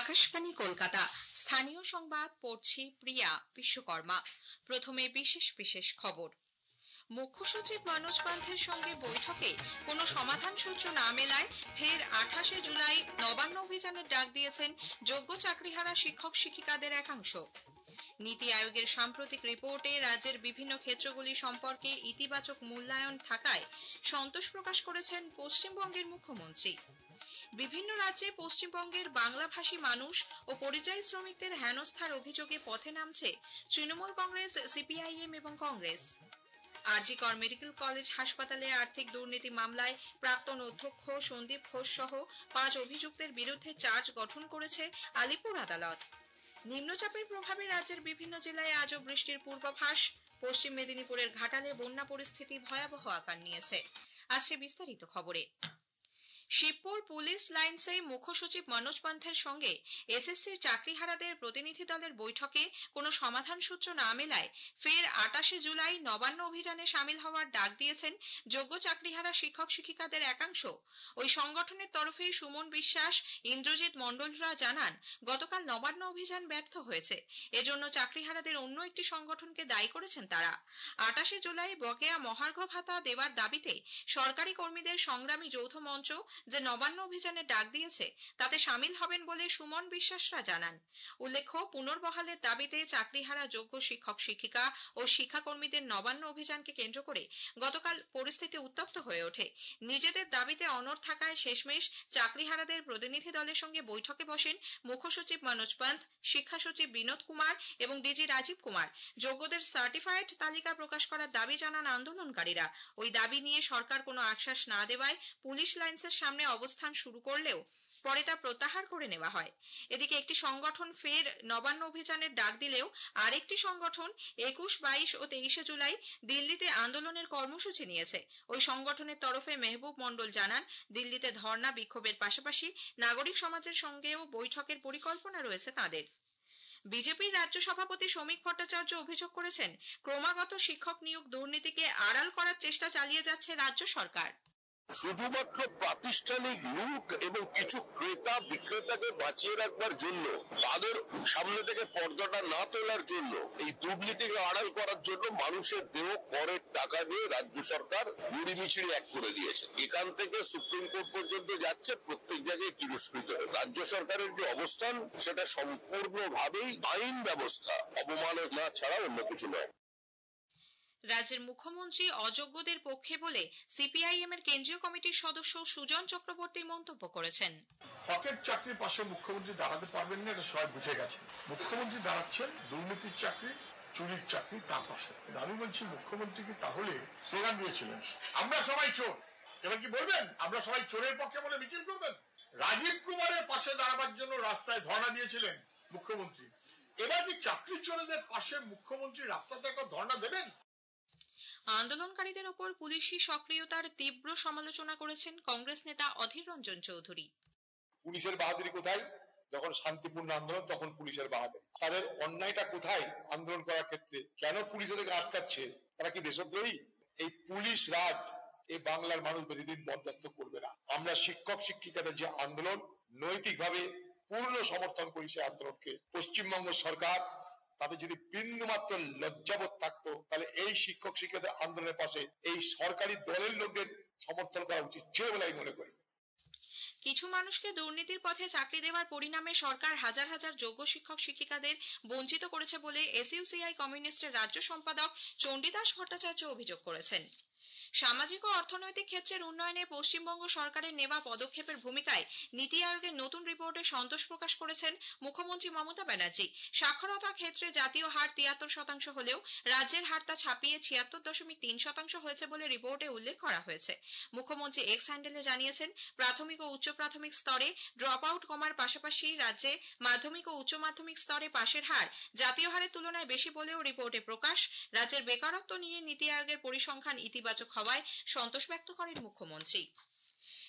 আকাশবাণী কলকাতা স্থানীয় সংবাদ পড়ছি প্রিয়া বিশ্বকর্মা। প্রথমে বিশেষ বিশেষ খবর। মুখ্য সচিব মনোজ পান্থের সঙ্গে বৈঠকে কোনো সমাধান সূত্র না মেলায় ফের 28 জুলাই নবান্ন অভিযানের ডাক দিয়েছেন যোগ্য চাকরিহারা শিক্ষক শিক্ষিকাদের একাংশ। নীতি আয়োগের সাম্প্রতিক রিপোর্টে রাজ্যের বিভিন্ন ক্ষেত্রগুলি সম্পর্কে ইতিবাচক মূল্যায়ন থাকায় সন্তোষ প্রকাশ করেছেন পশ্চিমবঙ্গের মুখ্যমন্ত্রী। বিভিন্ন রাজ্যে পশ্চিমবঙ্গের বাংলাভাষী মানুষ ও পরিযায়ী শ্রমিকদের হেনস্থার অভিযোগে পথে নামছে তৃণমূল কংগ্রেস, সিপিআইএম এবং কংগ্রেস। আরজি কর মেডিকেল কলেজ হাসপাতালে আর্থিক দুর্নীতি মামলায় প্রাক্তন অধ্যক্ষ সন্দীপ ঘোষ সহ 5 অভিযুক্তের বিরুদ্ধে চার্জ গঠন করেছে আলিপুর আদালত। নিম্নচাপের প্রভাবে রাজ্যের বিভিন্ন জেলায় আজও বৃষ্টির পূর্বাভাস। পশ্চিম মেদিনীপুরের ঘাটালে বন্যা পরিস্থিতি ভয়াবহ আকার নিয়েছে। আসছে বিস্তারিত খবরে। শিবপুর পুলিশ লাইন্সে মুখ্য সচিব মনোজ পান্থের সঙ্গে এসএসসির চাকরিহারাদের প্রতিনিধি দলের বৈঠকে কোনো সমাধান সূত্র না মেলায় ফের 28 জুলাই নবান্ন অভিযানে সামিল হওয়ার ডাক দিয়েছেন যোগ্য চাকরিহারা শিক্ষক শিক্ষিকাদের একাংশ। ওই সংগঠনের তরফে সুমন বিশ্বাস, ইন্দ্রজিৎ মণ্ডলরা জানান, গতকাল নবান্ন অভিযান ব্যর্থ হয়েছে। এজন্য চাকরিহারাদের অন্য একটি সংগঠনকে দায়ী করেছেন তারা। 28 জুলাই বকেয়া মহার্ঘ ভাতা দেওয়ার দাবিতে সরকারি কর্মীদের সংগ্রামী যৌথ মঞ্চ যে নবান্ন অভিযানে ডাক দিয়েছে তাতে সামিল হবেন বলে সুমন বিশ্বাসরা জানান। উল্লেখ্য, পুনর্বহালের দাবিতে চাকরিহারা যোগ্য শিক্ষক শিক্ষিকা ও শিক্ষাকর্মীদের নবান্ন অভিযানকে কেন্দ্র করে গতকাল পরিস্থিতি উত্তপ্ত হয়ে ওঠে। নিজেদের দাবিতে অনড় থাকায় শেষমেশ চাকরিহারাদের প্রতিনিধি দলের সঙ্গে বৈঠকে বসেন মুখ্য সচিব মনোজ পান্থ, শিক্ষা সচিব বিনোদ কুমার এবং ডিজি রাজীব কুমার। যোগ্যদের সার্টিফাইড তালিকা প্রকাশ করার দাবি জানান আন্দোলনকারীরা। ওই দাবি নিয়ে সরকার কোনো আশ্বাস না দেওয়ায় পুলিশ লাইন্সের সামনে অবস্থান শুরু করলেও পরে তা প্রত্যাহার করে নেওয়া হয়। এদিকে একটি সংগঠন ফের নবান্ন অভিযানের ডাক দিলেও আরেকটি সংগঠন 21, 22 ও 23 জুলাই দিল্লিতে আন্দোলনের কর্মসূচি নিয়েছে। ওই সংগঠনের তরফে মেহবুব মণ্ডল জানান, দিল্লিতে ধর্ণা বিক্ষোভের পাশাপাশি নাগরিক সমাজের সঙ্গেও বৈঠকের পরিকল্পনা রয়েছে তাঁদের। বিজেপির রাজ্য সভাপতি শ্রমিক ভট্টাচার্য অভিযোগ করেছেন, ক্রমাগত শিক্ষক নিয়োগ দুর্নীতিকে আড়াল করার চেষ্টা চালিয়ে যাচ্ছে রাজ্য সরকার। শুধুমাত্র প্রাতিষ্ঠানিক লুট এবং কিছু ক্রেতা বিক্রেতাকে বাঁচিয়ে রাখবার জন্য, তাদের সামনে থেকে পর্দাটা না তোলার জন্য, এই দুর্নীতিকে আড়াল করার জন্য মানুষের দেহ করের টাকা দিয়ে রাজ্য সরকার মুড়িমিছিড়ি এক করে দিয়েছে। এখান থেকে সুপ্রিম কোর্ট পর্যন্ত যাচ্ছে, প্রত্যেক জায়গায় তিরস্কৃত। রাজ্য সরকারের যে অবস্থান সেটা সম্পূর্ণভাবেই আইন ব্যবস্থা অবমাননা ছাড়া অন্য কিছু নয়। রাজ্যের মুখ্যমন্ত্রী অযোগ্যদের পক্ষে বলে সিপিআইএম এর কেন্দ্রীয় কমিটির সদস্য সুজন চক্রবর্তী মন্তব্য করেছেন। হকের চাকরির পাশে মুখ্যমন্ত্রী দাঁড়াতে পারবেন না, এটা সবাই বুঝে গেছে। মুখ্যমন্ত্রী দাঁড়াচ্ছেন দুর্নীতির চাকরি, চুরির চাকরি তার পাশে। আমি বলছি, মুখ্যমন্ত্রী কি তাহলে স্লোগান দিয়েছিলেন আমরা সবাই চোর, এবার কি বলবেন আমরা সবাই চোরের পক্ষে বলে মিছিল করবেন? রাজীব কুমারের পাশে দাঁড়াবার জন্য রাস্তায় ধর্ণা দিয়েছিলেন মুখ্যমন্ত্রী, এবার কি চাকরি চোরেদের পাশে মুখ্যমন্ত্রী রাস্তাতে একটা ধর্ণা দেবেন? আন্দোলনকারীদের ওপর পুলিশি সক্রিয়তার তীব্র সমালোচনা করেছেন কংগ্রেস নেতা অধীর রঞ্জন চৌধুরী। পুলিশের বাহাদুরি কোথায়? যখন শান্তিপূর্ণ আন্দোলন তখন পুলিশের বাহাদুরি। তাদের অন্যায়টা কোথায় আন্দোলন করার ক্ষেত্রে? কেন পুলিশ ওদেরকে আটকাচ্ছে? তারা কি দেশদ্রোহী? এই পুলিশ রাজ এই বাংলার মানুষ বেশিদিন বরদাস্ত করবে না। আমরা শিক্ষক শিক্ষিকাদের যে আন্দোলন, নৈতিকভাবে পূর্ণ সমর্থন করি সেই আন্দোলনকে। পশ্চিমবঙ্গ সরকার তাদের যদি বিন্দু মাত্র লজ্জাবোধ থাকতো, তাহলে এই শিক্ষক শিক্ষকদের আন্দোলনের পাশে এই সরকারি দলের লোকদের সমর্থন করা উচিত ছিল বলে আমি মনে করি। কিছু মানুষকে দুর্নীতির পথে চাকরি দেওয়ার পরিণামে সরকার হাজার হাজার যোগ্য শিক্ষক শিক্ষিকাদের বঞ্চিত করেছে বলে এসইউসিআই কমিউনিস্টের রাজ্য সম্পাদক চণ্ডীদাস ভট্টাচার্য অভিযোগ করেছেন। সামাজিক ও অর্থনৈতিক ক্ষেত্রের উন্নয়নে পশ্চিমবঙ্গ সরকারের নেওয়া পদক্ষেপের ভূমিকায় নীতি আয়োগের নতুন রিপোর্টে সন্তোষ প্রকাশ করেছেন মুখ্যমন্ত্রী মমতা ব্যানার্জি। সাক্ষরতা ক্ষেত্রে জাতীয় হার 73% হলেও রাজ্যের হার তা ছাপিয়ে 76.3% হয়েছে বলে রিপোর্টে উল্লেখ করা হয়েছে। মুখ্যমন্ত্রী এক্স হ্যান্ডেলে জানিয়েছেন, প্রাথমিক ও উচ্চ প্রাথমিক স্তরে ড্রপ আউট কমার পাশাপাশি রাজ্যে মাধ্যমিক ও উচ্চ মাধ্যমিক স্তরে পাশের হার জাতীয় হারের তুলনায় বেশি বলেও রিপোর্টে প্রকাশ। রাজ্যের বেকারত্ব নিয়ে নীতি আয়োগের পরিসংখ্যান ইতিবাচক হওয়ায় সন্তোষ ব্যক্ত করেন মুখ্যমন্ত্রী।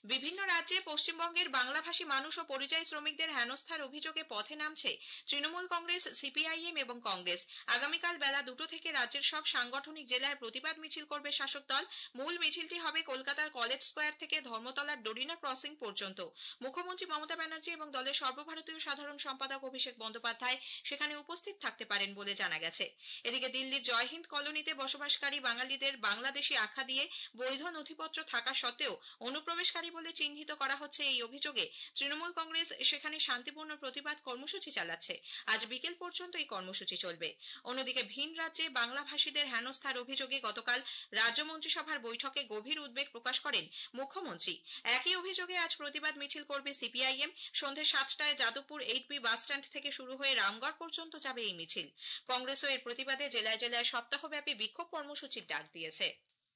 বিভিন্ন রাজ্যে পশ্চিমবঙ্গের বাংলাভাষী মানুষ ও পরিযায়ী শ্রমিকদের হেনস্থার অভিযোগে পথে নামছে তৃণমূল কংগ্রেস, সিপিআইএম এবং কংগ্রেস। আগামীকাল বেলা 2টো থেকে রাজ্যের সব সাংগঠনিক জেলায় প্রতিবাদ মিছিল করবে শাসক দল। মূল মিছিলটি হবে কলকাতার কলেজ স্কোয়ার থেকে ধর্মতলার ডোরিনা ক্রসিং পর্যন্ত। মুখ্যমন্ত্রী মমতা ব্যানার্জি এবং দলের সর্বভারতীয় সাধারণ সম্পাদক অভিষেক বন্দ্যোপাধ্যায় সেখানে উপস্থিত থাকতে পারেন বলে জানা গেছে। এদিকে দিল্লির জয়হিন্দ কলোনিতে বসবাসকারী বাঙালিদের বাংলাদেশি আখ্যা দিয়ে বৈধ নথিপত্র থাকা সত্ত্বেও অনুপ্রবেশকারী বলে চিহ্নিত করা হচ্ছে। এই অভিযোগে তৃণমূল কংগ্রেস সেখানে শান্তিপূর্ণ প্রতিবাদ কর্মসূচি চালাচ্ছে। আজ বিকেল পর্যন্ত এই কর্মসূচি চলবে। অন্যদিকে ভিন রাজ্যে বাংলাভাষীদের হেনস্থার অভিযোগে গতকাল রাজ্য মন্ত্রিসভার বৈঠকে গভীর উদ্বেগ প্রকাশ করেন মুখ্যমন্ত্রী। একই অভিযোগে আজ প্রতিবাদ মিছিল করবে সিপিআইএম। সন্ধে 7টায় যাদবপুর 8B বাস স্ট্যান্ড থেকে শুরু হয়ে রামগড় পর্যন্ত যাবে এই মিছিল। কংগ্রেসও এর প্রতিবাদে জেলায় জেলায় সপ্তাহব্যাপী বিক্ষোভ কর্মসূচির ডাক দিয়েছে।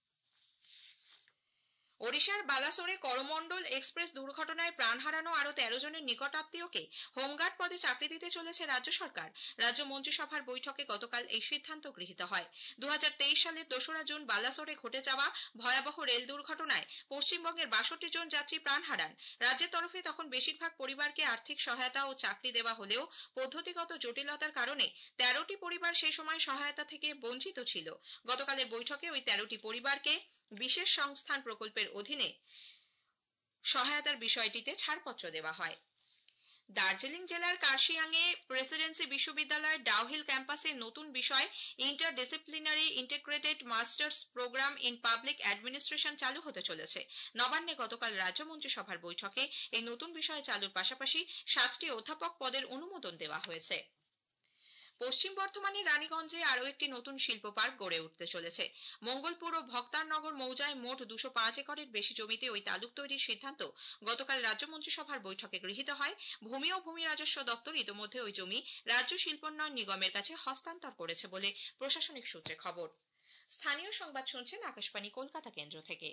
ওড়িশার বালাসোরে করমণ্ডল এক্সপ্রেস দুর্ঘটনায় প্রাণ হারানো আরো 13 জনের নিকটাত্মীয়কে হোমগার্ড পদে চাকরি দিতে চলেছে রাজ্য সরকার। রাজ্য মন্ত্রিসভার বৈঠকে গতকাল এই সিদ্ধান্ত গৃহীত হয়। 2023 সালের 2রা জুন বালাসোরে ঘটে যাওয়া ভয়াবহ রেল দুর্ঘটনায় পশ্চিমবঙ্গের 62 জন যাত্রী প্রাণ হারান। রাজ্যের তরফে তখন বেশিরভাগ পরিবারকে আর্থিক সহায়তা ও চাকরি দেওয়া হলেও পদ্ধতিগত জটিলতার কারণে 13টি পরিবার সেই সময় সহায়তা থেকে বঞ্চিত ছিল। গতকালের বৈঠকে ওই 13টি পরিবারকে বিশেষ সংস্থান প্রকল্পের অধীনে সহায়তার বিষয়টিতে ছাড়পত্র দেওয়া হয়। দার্জিলিং জেলার কার্শিয়াংয়ে প্রেসিডেন্সি বিশ্ববিদ্যালয়ের ডাউহিল ক্যাম্পাসে নতুন বিষয় interdisciplinary integrated masters programme in public administration চালু হতে চলেছে। নবান্নে গতকাল রাজ্য মন্ত্রিসভার বৈঠকে এই নতুন বিষয় চালুর পাশাপাশি 7টি অধ্যাপক পদের অনুমোদন দেওয়া হয়েছে। পশ্চিম বর্ধমানের রানীগঞ্জে আরও একটি নতুন শিল্প পার্ক গড়ে উঠতে চলেছে। মঙ্গলপুর ও ভক্তারনগর মৌজায় মোট 205 একরের বেশি জমিতে ওই তালুক তৈরির সিদ্ধান্ত গতকাল রাজ্য মন্ত্রিসভার বৈঠকে গৃহীত হয়। ভূমি ও ভূমি রাজস্ব দপ্তর ইতিমধ্যে ওই জমি রাজ্য শিল্পোন্নয়ন নিগমের কাছে হস্তান্তর করেছে বলে প্রশাসনিক সূত্রে খবর। স্থানীয় সংবাদ শুনছেন আকাশবাণী কলকাতা কেন্দ্র থেকে।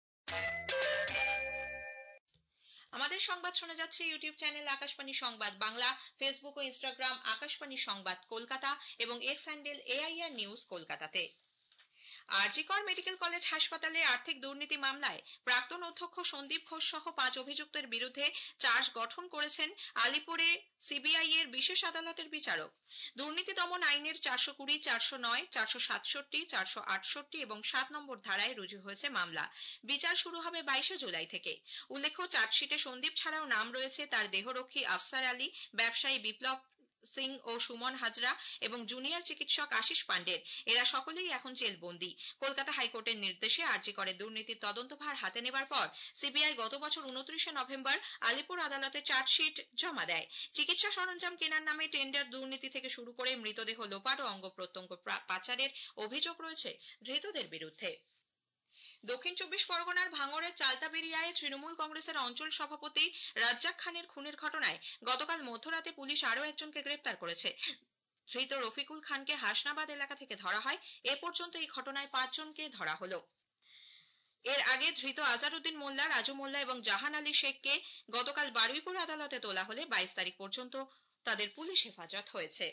আমাদের সংবাদ শোনা যাচ্ছে ইউটিউব চ্যানেল আকাশবাণী সংবাদ বাংলা, ফেসবুক ও ইনস্টাগ্রাম আকাশবাণী সংবাদ কলকাতা এবং এক্স হ্যান্ডেল AIR নিউজ কলকাতাতে। আরজিকর মেডিকেল কলেজ হাসপাতালে আর্থিক দুর্নীতি মামলায় প্রাক্তন অধ্যক্ষ সন্দীপ ঘোষ সহ 5 অভিযুক্তের বিরুদ্ধে চার্জ গঠন করেছেন আলিপুরে সিবিআই এর বিশেষ আদালতের বিচারক। দুর্নীতি দমন আইনের 420, 409, 467, 468 এবং 7 নম্বর ধারায় রুজু হয়েছে মামলা। বিচার শুরু হবে 22 জুলাই থেকে। উল্লেখ্য, চার্জশিটে সন্দীপ ছাড়াও নাম রয়েছে তার দেহরক্ষী আফসার আলী, ব্যবসায়ী বিপ্লব সিং ও সুমন হাজরা এবং জুনিয়র চিকিৎসক আশিস পান্ডের। এরা সকলেই এখন জেলবন্দী। কলকাতা হাইকোর্টের নির্দেশে আরজি করে দুর্নীতির তদন্তভার হাতে নেবার পর সিবিআই গত বছর 29 নভেম্বর আলিপুর আদালতে চার্জশিট জমা দেয়। চিকিৎসা সরঞ্জাম কেনার নামে টেন্ডার দুর্নীতি থেকে শুরু করে মৃতদেহ লোপাট ও অঙ্গ প্রত্যঙ্গ পাচারের অভিযোগ রয়েছে ধৃতদের বিরুদ্ধে। দক্ষিণ 24 পরগনার ভাঙড়ের চালতাবেরিয়ায় তৃণমূল কংগ্রেসের অঞ্চল সভাপতি রাজ্জাক খানের খুনের ঘটনায় গতকাল মধ্যরাতে পুলিশ আরও একজনকে গ্রেপ্তার করেছে। ধৃত রফিকুল খানকে হাসনাবাদ এলাকা থেকে ধরা হয়। এ পর্যন্ত এই ঘটনায় 5 জনকে ধরা হলো। এর আগে ধৃত আজারউদ্দিন মোল্লা, রাজু মোল্লা এবং জাহান আলী শেখকে গতকাল বারুইপুর আদালতে তোলা হলে 22 তারিখ পর্যন্ত তাদের পুলিশ হেফাজত হয়েছে।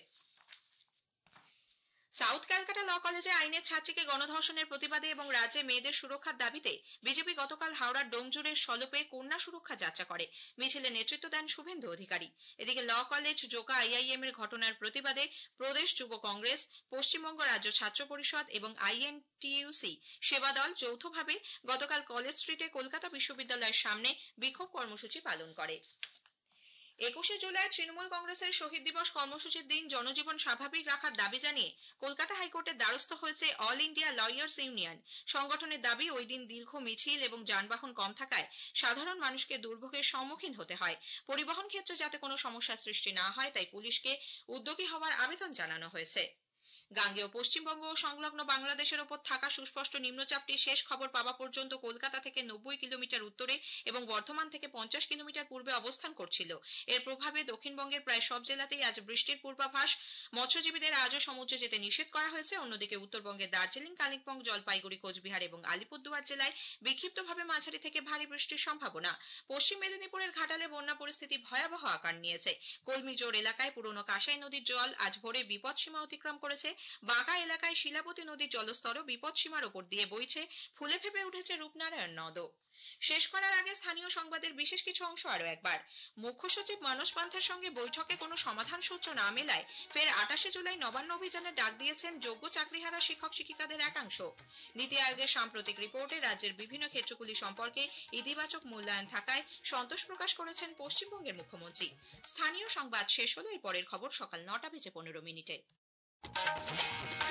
সাউথ ক্যালকাটা ল কলেজে আইনের ছাত্রীকে গণধর্ষণের প্রতিবাদে এবং রাজ্যে মেয়েদের সুরক্ষার দাবিতে বিজেপি গতকাল হাওড়ার ডোমজুড়ের সলপে কন্যা সুরক্ষা যাত্রা করে। মিছিলে নেতৃত্ব দেন শুভেন্দু অধিকারী। এদিকে ল কলেজ জোকা IIM এর ঘটনার প্রতিবাদে প্রদেশ যুব কংগ্রেস, পশ্চিমবঙ্গ রাজ্য ছাত্র পরিষদ এবং INTUC সেবা দল যৌথভাবে গতকাল কলেজ স্ট্রিটে কলকাতা বিশ্ববিদ্যালয়ের সামনে বিক্ষোভ কর্মসূচি পালন করে। 21 জুলাই তৃণমূল কংগ্রেসের শহীদ দিবস কর্মসূচির দিন জনজীবন স্বাভাবিক রাখার দাবি জানিয়ে কলকাতা হাইকোর্টের দ্বারস্থ হয়েছে অল ইন্ডিয়া লয়ার্স ইউনিয়ন। সংগঠনের দাবি, ওই দিন দীর্ঘ মিছিল এবং যানবাহন কম থাকায় সাধারণ মানুষকে দুর্ভোগের সম্মুখীন হতে হয়। পরিবহন ক্ষেত্রে যাতে কোনো সমস্যার সৃষ্টি না হয় তাই পুলিশকে উদ্যোগী হওয়ার আবেদন জানানো হয়েছে। গাঙ্গেয় পশ্চিমবঙ্গ ও সংলগ্ন বাংলাদেশের ওপর থাকা সুস্পষ্ট নিম্নচাপটি শেষ খবর পাওয়া পর্যন্ত কলকাতা থেকে 90 কিলোমিটার উত্তরে এবং বর্ধমান থেকে 50 কিলোমিটার পূর্বে অবস্থান করছিল। এর প্রভাবে দক্ষিণবঙ্গের প্রায় সব জেলাতেই আজ বৃষ্টির পূর্বাভাস। মৎস্যজীবীদের আজও সমুদ্রে যেতে নিষেধ করা হয়েছে। অন্যদিকে উত্তরবঙ্গের দার্জিলিং, কালিম্পং, জলপাইগুড়ি, কোচবিহার এবং আলিপুরদুয়ার জেলায় বিক্ষিপ্তভাবে মাঝারি থেকে ভারী বৃষ্টির সম্ভাবনা। পশ্চিম মেদিনীপুরের ঘাটালে বন্যা পরিস্থিতি ভয়াবহ আকার নিয়েছে। কলমিজোর এলাকায় পুরনো কাঁসাই নদীর জল আজ ভোরে বিপদসীমা অতিক্রম করেছে। বাঁকা এলাকায় শিলাবতী নদীর জলস্তরও বিপদসীমার ওপর দিয়ে বইছে, ফুলে ফেপে উঠেছে রূপনারায়ণ নদও। শেষ করার আগে স্থানীয় সংবাদের বিশেষ কিছু অংশ আরো একবার। মুখ্য সচিব মানস পান্থের সঙ্গে বৈঠকে কোনো সমাধান সূত্র না মেলায় ফের 28 জুলাই নবান্ন অভিযানের ডাক দিয়েছেন যোগ্য চাকরিহারা শিক্ষক শিক্ষিকাদের একাংশ। নীতি আয়োগের সাম্প্রতিক রিপোর্টে রাজ্যের বিভিন্ন ক্ষেত্রগুলি সম্পর্কে ইতিবাচক মূল্যায়ন থাকায় সন্তোষ প্রকাশ করেছেন পশ্চিমবঙ্গের মুখ্যমন্ত্রী। স্থানীয় সংবাদ শেষ হলো। এর পরের খবর সকাল 9:15 মিনিটে।